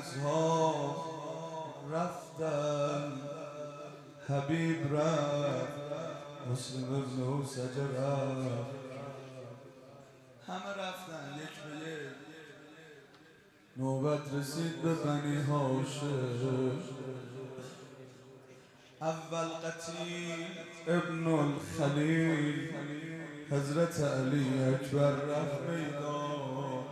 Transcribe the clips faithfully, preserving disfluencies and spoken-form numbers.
اصحاب رفتن، حبیب رفت، مسلم ابن اوسجه رفت، همه رفتن یک به یک. نوبت رسید به بنی هاشم. اول قتیل ابن الخلیل حضرت علی اکبر رفت میدان.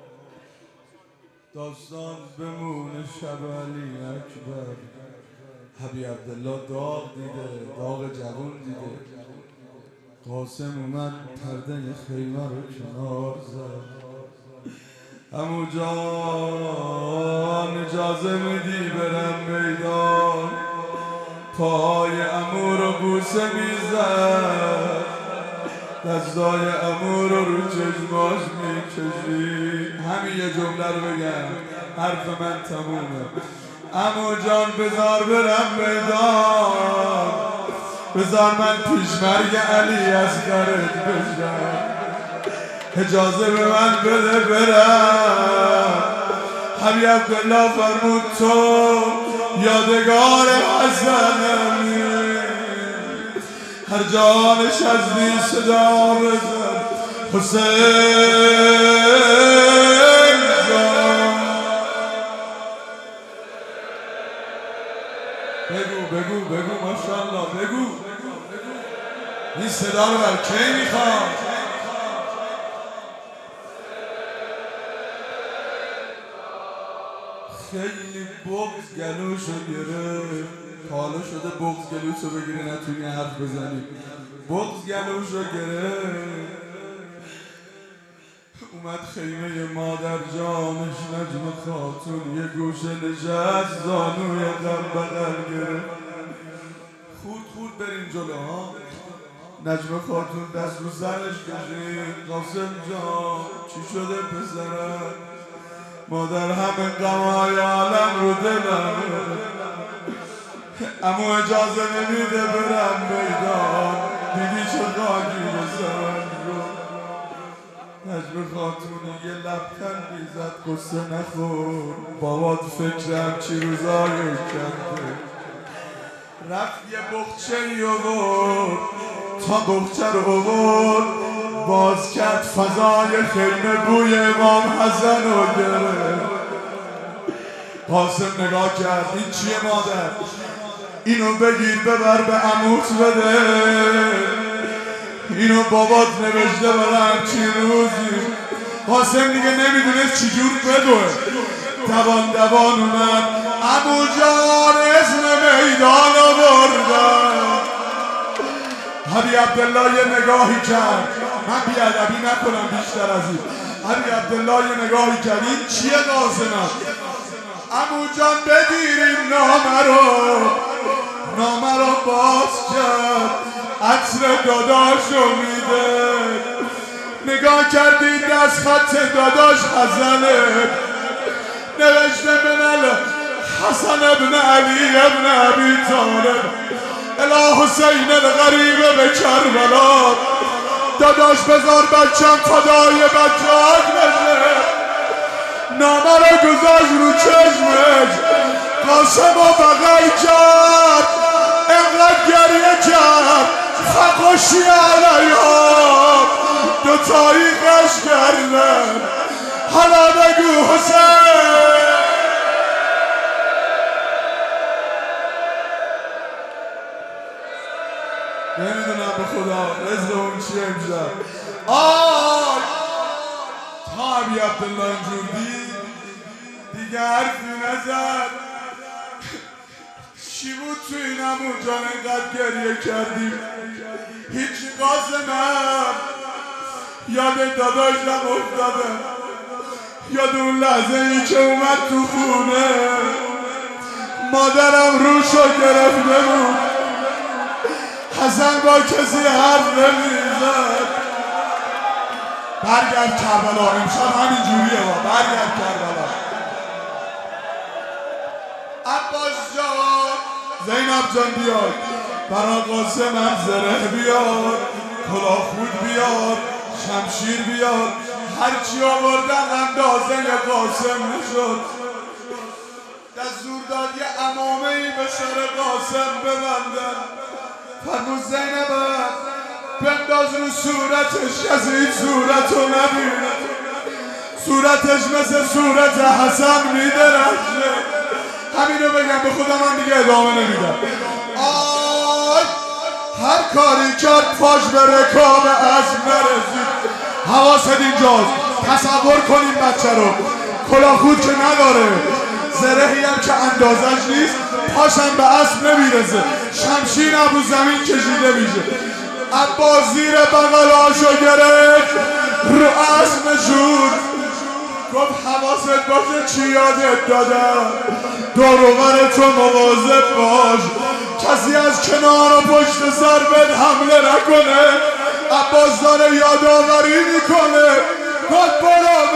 داستان بمونه شب علی اکبر. حبیب عبدالله داغ دیده، داغ جوان دیده. قاسم اومد پرده خیمه رو کنار زد. عمو جان اجازه میدی برم میدان؟ پای عمو رو بوسه میزد، دستای عمو رو رو چشماش میکشید. همین یه جمله رو بگم حرف من تمومه. عمو جان بذار برم میدان، بذار من پیشمرگ علی اصغرت بشم، اجازه به من بده برم. حبیب عبدالله فرمود تو یادگار حسنمی، هر جا نشستی صدا بزن حسین جان. بگو بگو بگو ماشاءالله بگو. این صدا رو بر کی میخوام؟ خیلی بغض گلوشو گرفت. حالا شده بغض گلوشو بگیری نتونی حرف بزنی. بغض گلوشو گرفت. اومد خیمه مادر جانش نجم خاتون یه گوشه نشست، زانوی غم بغل گرفت. خود خود بریم جلو ها. نجم خاتون دست رو سرش کشید. قاسم جان چی شده پسرم؟ مادر همه غمای عالم رو دلم، اما اجازه نمیده برم میدان. دیدی چه خاکی بسرم رو. نجم خاتون یه لبخندی زد قصه نخور، بابات فکرم چی روزایی کرده. رفت یه بخچه ای آورد، تا بخچه رو آورد باز کرد فضای خیمه، بوی امام حسن رو گرفت. قاسم نگاه کرد این چیه مادر؟ اینو بگیر ببر به عموت بده، اینو بابات نوشته برای همچین روزی. قاسم دیگه نمیدونه چجور بدوه. دوان دوان اومد عمو جان اسم میدان آوردن. حبیب عبدالله یه نگاهی کرد، من بیادبی نکنم بیشتر از این. حبیب عبدالله یه نگاهی کرد این چیه قاسمم؟ عمو جان بگیر این نامه رو. نامه رو باز کرد، عطر داداشو میده. نگاه کردی دست خط داداش حسنه، نوشته من حسن ابن علی ابن ابی طالب الی حسین الغریب به کربلا. داداش بذار بچم فدای بچه‌ات بشه. نامه رو گذاشت رو چشمش. قاسم رو بغل کرد، انقدر گریه کرد فقاشی علیها دوتایی قش کردن. حالا بگو حسین. نمیدونم به خدا رزق اون چیه امشب. آی تا حبیب عبدالله اینجور دید دیگه حرفی نزد. چی بود تو این عمو جان اینقدر گریه کردی؟ هیچی قاسمم، یاد داداشم افتادم، یاد اون لحظه ای که اومد تو خونه مادرم روشو گرفته بود، حسن با کسی حرف نمیزد. برگرد کربلا، امشب همین جوریه با. برگرد کربلا. عباس جان، زینب جان بیاد، برا قاسم هم زره بیاد، کلاهخود بیاد، شمشیر بیاد. هرچی آوردن اندازه قاسم نشد. داد یه عمامه‌ای به سر قاسم ببندن. فرمود زینب بنداز رو صورتش، کسی این صورت رو نبینه، صورتش مثل صورت حسن میدرخشه. همینو بگم به خودم، من دیگه ادامه نمیدم. آی هر کاری کرد پاش به رکاب اسب نرسید. حواست اینجاست، تصور کنیم بچه رو، کلاهخود که نداره، زرهی هم که اندازش نیست، پاشم به اسب نمیرسه، شمشیر هم رو زمین کشیده میشه. عباس زیر بغلاشو گرفت، رو اسب نشون، گفت حواست باشه چی یادت دادم، دور و بر تو مواظب باش، کسی از کنار و پشت سر بهت حمله نکنه. عباس داره یادآوری میکنه، گفت برو